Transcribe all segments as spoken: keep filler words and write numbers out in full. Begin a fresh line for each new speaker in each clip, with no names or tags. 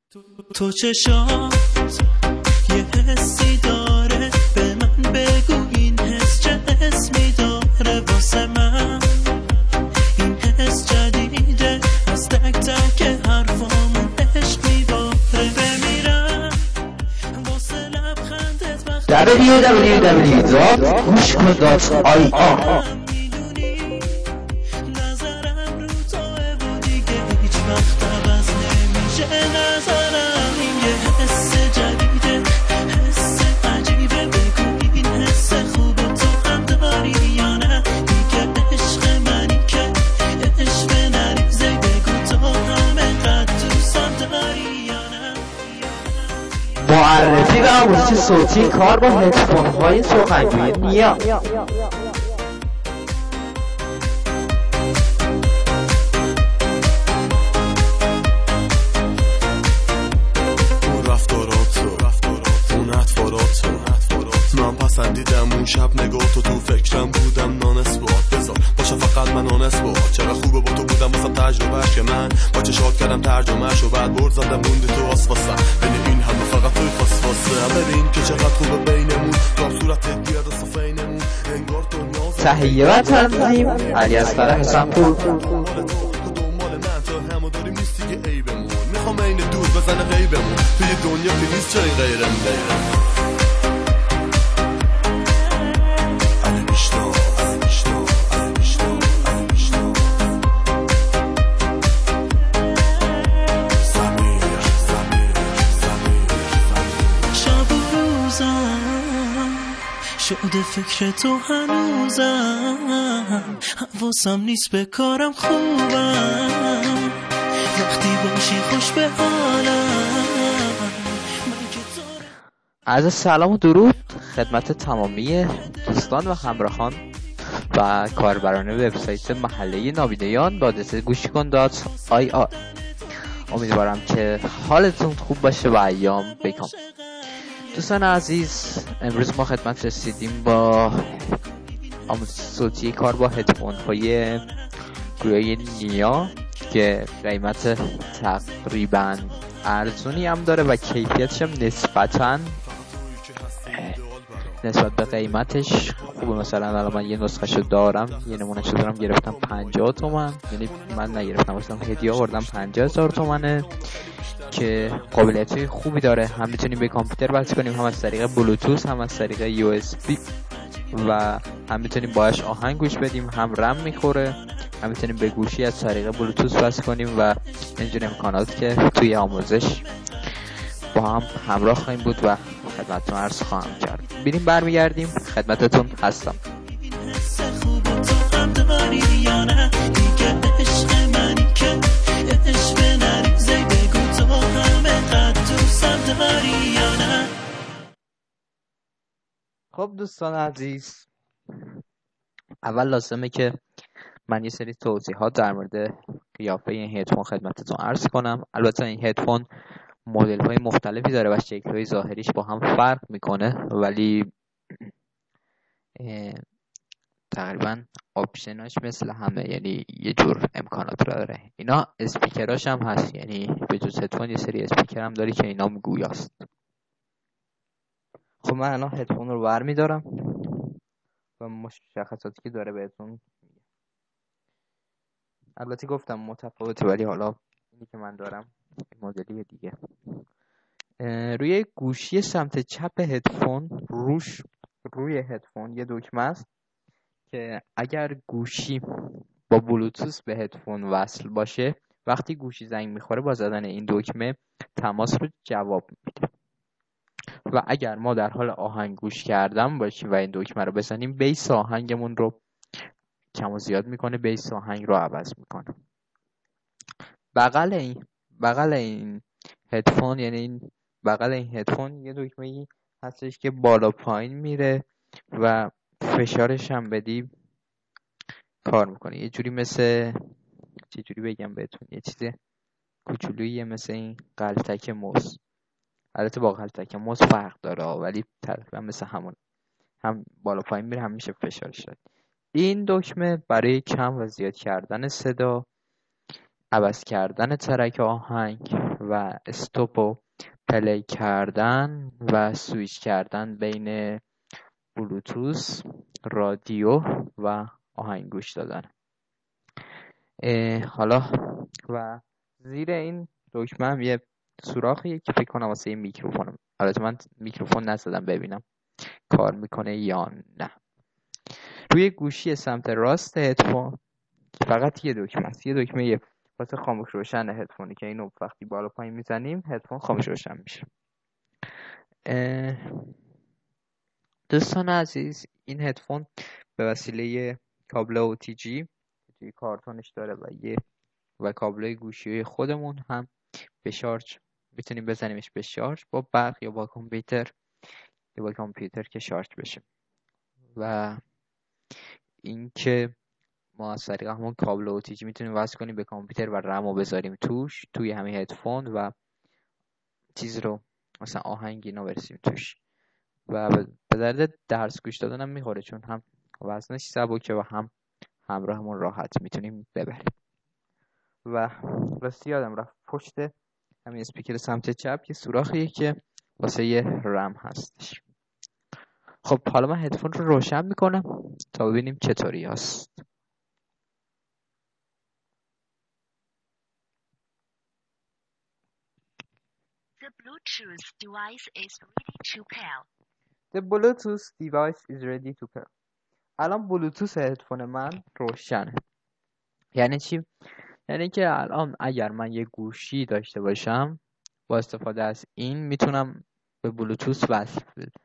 تو, تو چشات یه حسی داره، به من بگو این حس چه اسمی داره. واسه من این حس جدیده، از تک تک حرفامون عشق میباره. بمیرم واسه لبخندت وقت
دبلیو دبلیو دبلیو دات گوشکن دات آی آر.
نظرم رو توه و دیگه هیچ وقت عوض نمیشه. نظرم این یه حس جدیده، حس عجیبه. بگو این حس خوبه تو هم داری یا نه؟ دیگه عشق منی که عشق نریزه. بگو تو هم اینقدر دوستم داری یا نه؟
معرفی و آموزش صوتی کار با هدفون های سخنگوی نیا.
من پسندیدم اون شب نگاه تو، تو فکرم بودم نانس باد بذار باشه فقط من آنس باد. چقدر خوبه با تو بودم واسه تجربهش که من با چشات کردم ترجمهش و بعد برد زدم موندی تو آسفاسم. بین این همه فقط توی فاسفاسه. ببین که چقدر خوبه بینمون، تو هم صورت گرد و صفینمون انگار دنیا
تهیه و تنظیم علی اصغر حسنپور.
دنبال من تو همو داری نیستی که عیبمون. میخوام این دور بزنه غیبمون توی دنیا که نیست جای غیرم غیرم.
شده فکر تو هنوزم، حواسم نیست به کارم خوبم. وقتی باشی خوش به حالم.
عرض سلام و درود خدمت تمامی دوستان و همراهان و کاربران وبسایت محله نابینایان با آدرس گوشکن دات آی آر. امیدوارم که حالتون خوب باشه و ایام بکام. دوستان عزیز، امروز ما خدمت رسیدیم با آموزش صوتی کار با هدفون های گروه نیا که قیمت تقریبا ارزونی هم داره و کیفیتش هم نسبتاً نسبت به قیمتش خوبه. مثلا الان من یه نسخه‌شو دارم، یه نمونهشو دارم، گرفتم پنجاه تومن. یعنی من نگرفتم، مثلا هدیه آوردم پنجاه هزار تومنه که قابلیت خوبی داره. هم میتونیم به کامپیوتر وصل کنیم، هم از طریق بلوتوث، هم از طریق یو اس بی، و هم میتونیم باهاش آهنگ گوش بدیم. هم رم میخوره، هم میتونیم به گوشی از طریق بلوتوث وصل کنیم و اینجور امکانات که توی آموزش با هم همراه خواهیم بود و خدمتتون عرض خواهم کرد. بریم برمیگردیم خدمتتون هستم. خب دوستان عزیز، اول لازمه که من یه سری توضیحات در مورد قیافه این هدفون خدمتتون عرض کنم. البته این هدفون مدل های مختلفی داره و شکل های ظاهریش با هم فرق میکنه، ولی تقریبا آپشناش مثل همه، یعنی یه جور امکانات رو داره. اینا اسپیکراش هم هست، یعنی به جز هدفون یه سری اسپیکر هم داره که اینا گویاست. خب من الان هدفون رو برمی دارم و مشخصاتی که داره بهتون میگم. البته گفتم متفاوته، ولی حالا اینی که من دارم مدلی دیگه. روی گوشی سمت چپ هدفون روش روی هدفون یه دکمه است که اگر گوشی با بلوتوث به هدفون وصل باشه، وقتی گوشی زنگ میخوره با زدن این دکمه تماس رو جواب میده. و اگر ما در حال آهنگ گوش کردن باشیم و این دکمه رو بزنیم، بیس آهنگمون رو کم و زیاد میکنه، بیس آهنگ رو عوض میکنه. بغل این بغل این هدفون، یعنی این بغل این هدفون یه دکمه‌ای هستش که بالا پایین میره و فشارش هم بدی کار میکنه. یه جوری مثل، چه جوری بگم بهتون، یه چیز کوچولویی مثل این قلتک موس. البته با قلتک موس فرق داره ولی تقریبا مثل همون، هم بالا پایین میره هم میشه فشارش داد. این دکمه برای کم و زیاد کردن صدا، عوض کردن ترک آهنگ و استاپ و پلی کردن و سویچ کردن بین بلوتوث، رادیو و آهنگ گوش دادن. حالا و زیر این دکمه هم یه سوراخیه که فکر کنم واسه میکروفونم. البته من میکروفون نزدم ببینم کار میکنه یا نه. روی گوشی سمت راست هدفون فقط یه دکمه است. یه دکمه یه واسه خاموش روشن هدفونی که اینو وقتی بالا پایین میزنیم هدفون خاموش روشن میشه. دوستان عزیز، این هدفون به وسیله کابل او تی جی توی کارتونش داره و یه و کابل گوشی خودمون هم به شارژ میتونیم بزنیمش به شارژ با برق یا با کامپیوتر یا با کامپیوتر که شارژ بشه. و اینکه ما از طریق همون کابل او تی جی میتونیم وصل کنیم به کامپیوتر و رمو بذاریم توش توی همین هدفون و چیز رو مثلا آهنگ اینا برسیم توش و به درد درس گوش دادن هم میخوره، چون هم وزنش سبکه و هم همراهمون راحت میتونیم ببریم. و راستی یادم رفت پشت همین اسپیکر سمت چپ یه سوراخیه که واسه یه رم هستش. خب حالا من هدفون رو روشن میکنم تا ببینیم چطوری هست.
The Bluetooth device is ready to pair.
The Bluetooth device is ready to pair. الان بلوتوث هدفون من روشنه. یعنی چی؟ یعنی که الان اگر من یه گوشی داشته باشم با استفاده از این میتونم به بلوتوث وصل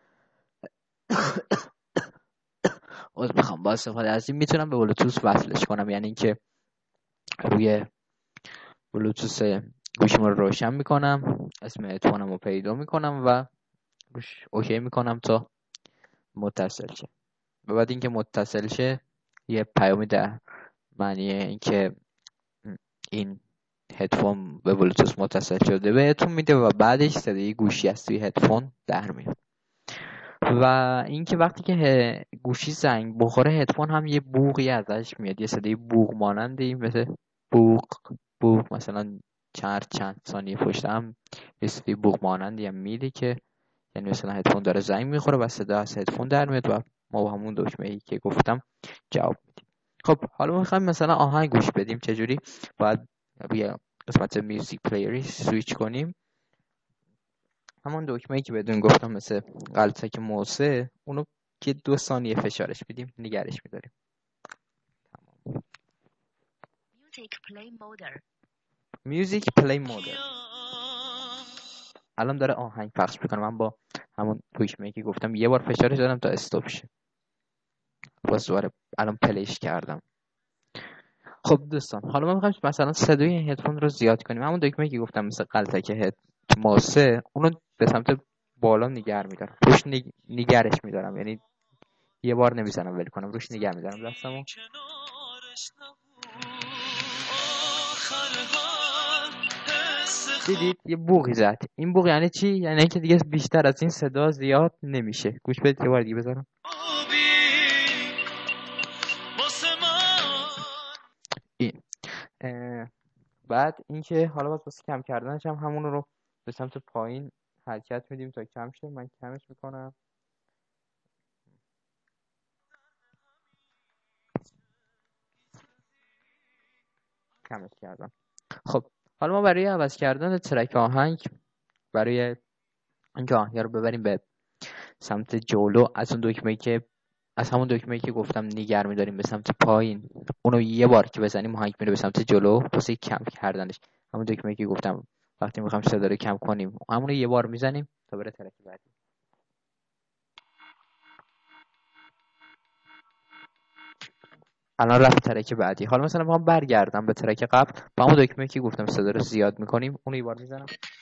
از میخوام با استفاده از این میتونم به بلوتوث وصلش کنم. یعنی اینکه روی بلوتوث گوشیمو رو روشن میکنم، اسم هدفونم رو پیدا میکنم و روش اوکی میکنم تا متصل شه. و بعد اینکه متصل شه یه پیامی در معنی اینکه این هدفون به بلوتوث متصل شده بهتون میده و بعدش صدای گوشی از توی هدفون در میاد. و اینکه وقتی که گوشی زنگ بخوره هدفون هم یه بوقی ازش میاد، یه صدای بوق مانندی مثل بوق بوق مثلا چند چند ثانیه پشت هم یه صدای بوق مانندی هم میده که یعنی مثلا هدفون داره زنگ میخوره و صدا از هدفون در میاد و ما با همون دکمه‌ای که گفتم جواب میدیم. خب حالا میخوایم مثلا آهنگ گوش بدیم، چجوری؟ باید روی قسمت میوزیک پلیری سویچ کنیم. همون دکمه‌ای که بدون گفتم مثل غلطک موسه، اونو که دو ثانیه فشارش بدیم نگرش میداریم. تمام.
Music play mode.
میوزیک پلی مود. الان داره آهنگ پخش میکنه. من با همون دکمه‌ای که گفتم یه بار فشارش دادم تا استاپ شه. باز دوباره الان پلیش کردم. خب دوستان حالا ما می‌خوایم مثلا صدای هدفون رو زیاد کنیم. همون دکمه‌ای که گفتم مثل غلطک هد ماسه، اونو به سمت بالا نگر میدارم، روش نگ... نگرش میدارم، یعنی یه بار نمیزنم ول کنم، روش نگر میدارم دستمو. دیدید یه بوقی زد. این بوق یعنی چی؟ یعنی اینکه دیگه بیشتر از این صدا زیاد نمیشه. گوش بدید یه بار دیگه بذارم. این بعد اینکه حالا باز واسه کم کردنش هم همون رو به سمت پایین حرکت میدیم تا کم شه. من کمش میکنم. کمش کردم. خب حالا ما برای عوض کردن ترک آهنگ، برای اینکه آهنگ رو ببریم به سمت جلو، از اون دکمه‌ای که از همون دکمه‌ای که گفتم نگر می‌داریم به سمت پایین، اونو یه بار که بزنیم آهنگ میره به سمت جلو. واسه کم کردنش همون دکمه‌ای که گفتم وقتی می‌خوایم صدا رو کم کنیم همون رو یه بار میزنیم تا بره ترک بعدی. الان رفت ترک بعدی. حالا مثلا می‌خوام برگردم به ترک قبل، با همون دکمه‌ای که گفتم صدا رو زیاد می‌کنیم اونو یه بار میزنم.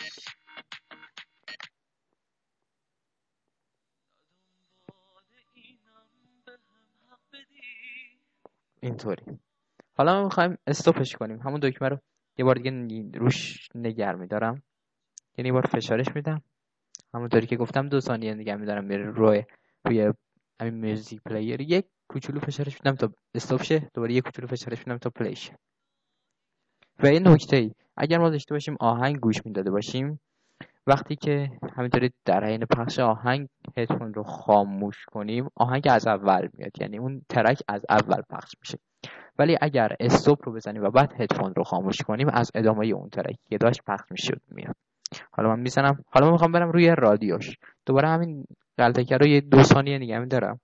اینطوری. حالا ما می‌خوایم استاپش کنیم. همون دکمه رو یه بار دیگه روش نگر می‌دارم، یعنی یه بار فشارش میدم، همونطوری که گفتم دو ثانیه نگه می‌دارم میره روی روی همین میوزیک پلیر. یک کوچولو فشارش میدم تا استاپ شه، دوباره یک کوچولو فشارش میدم تا پلی شه. و این نکته ای اگر ما داشته باشیم آهنگ گوش میداده باشیم، وقتی که همینطوری در حین پخش آهنگ هدفون رو خاموش کنیم آهنگ از اول میاد، یعنی اون ترک از اول پخش میشه. ولی اگر استاپ رو بزنیم و بعد هدفون رو خاموش کنیم از ادامه اون ترکی که داشت پخش میشد میاد. حالا من میزنم، حالا من میخوام برم روی رادیوش، دوباره همین غلطه رو یه دو ثانیه نگه می‌دارم.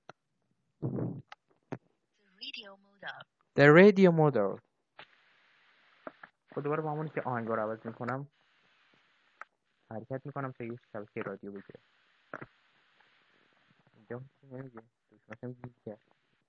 The radio model. خب دوباره با همونی که آهنگ رو عوض میکنم حرکت میکنم تا یه شبکه رادیو بگیره. اینجا نمیگه مثلا بیشه.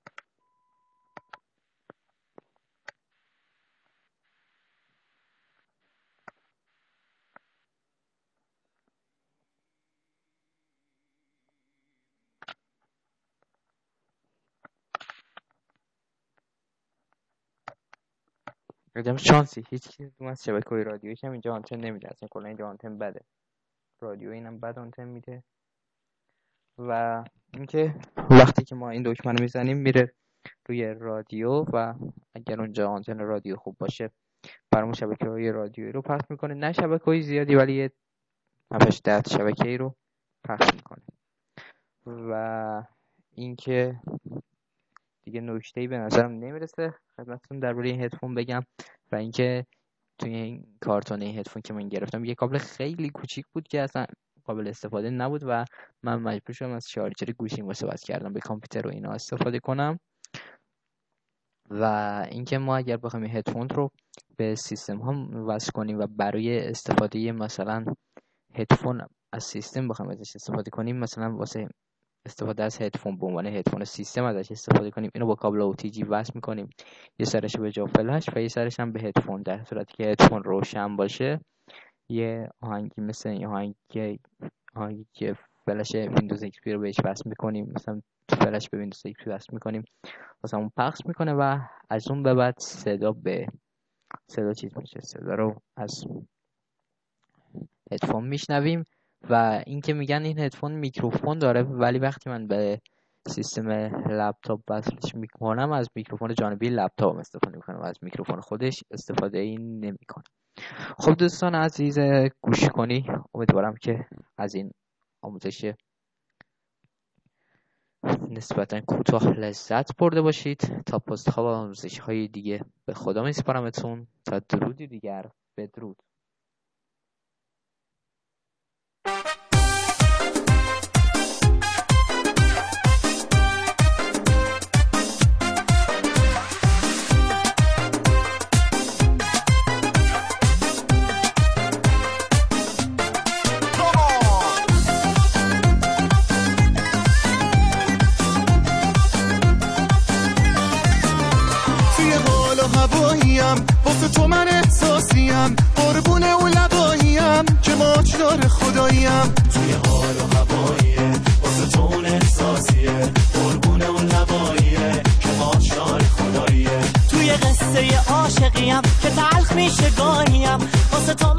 عجب شانسی هیچ چیز تو از شبکه‌های رادیویی هم اینجا آنتن نمیده، اصلا کلا اینجا آنتن بده، رادیو اینم بد آنتن میده. و اینکه وقتی که ما این دکمه رو میزنیم میره روی رادیو و اگر اونجا آنتن رادیو خوب باشه برامون شبکه‌های رادیویی رو پخش میکنه، نه شبکه‌های زیادی ولی یه هفتش ده شبکه‌ای رو پخش میکنه. و اینکه دیگه نکته‌ای به نظرم نمیرسه خدمتتون درباره این هدفون بگم. و اینکه توی این کارتون هدفون که من گرفتم یه کابل خیلی کوچیک بود که اصلا قابل استفاده نبود و من مجبور شدم از شارژر گوشیم وصل کردم به کامپیوتر و اینا استفاده کنم. و اینکه ما اگر بخوایم این هدفون رو به سیستم ها وصل کنیم و برای استفاده مثلا هدفون از سیستم بخوایم ازش استفاده کنیم، مثلا واسه استفاده از هدفون به عنوان هدفون سیستم ازش استفاده کنیم، اینو با کابل او تی جی وصل میکنیم، یه سرش به جا فلش و یه سرش هم به هدفون. در صورتی که هدفون روشن باشه یه آهنگی مثل این آهنگی که آهنگی که فلش ویندوز ایکس پی رو بهش وصل میکنیم، مثلا فلش به ویندوز ایکس پی وصل میکنیم واسه اون پخش میکنه و از اون به بعد صدا به صدا چیز میشه، صدا رو از هدفون میشنویم. و اینکه میگن این هدفون میکروفون داره ولی وقتی من به سیستم لپتاپ وصلش میکنم از میکروفون جانبی لپتاپ استفاده میکنم و از میکروفون خودش استفاده این نمیکنم. خب دوستان عزیز گوش کنی، امیدوارم که از این آموزش نسبتا کوتاه لذت برده باشید. تا پست ها و آموزش های دیگه به خدا میسپارمتون. تا درودی دیگر، بدرود.
واسه تو من احساسیم، قربون اون لباییم که ماچدار خداییم. توی حال و هواییه واسه تو اون احساسیه، قربون اون لباییه که ماچدار خداییه. توی قصه عاشقیم که تلخ میشه گاهیم واسه تو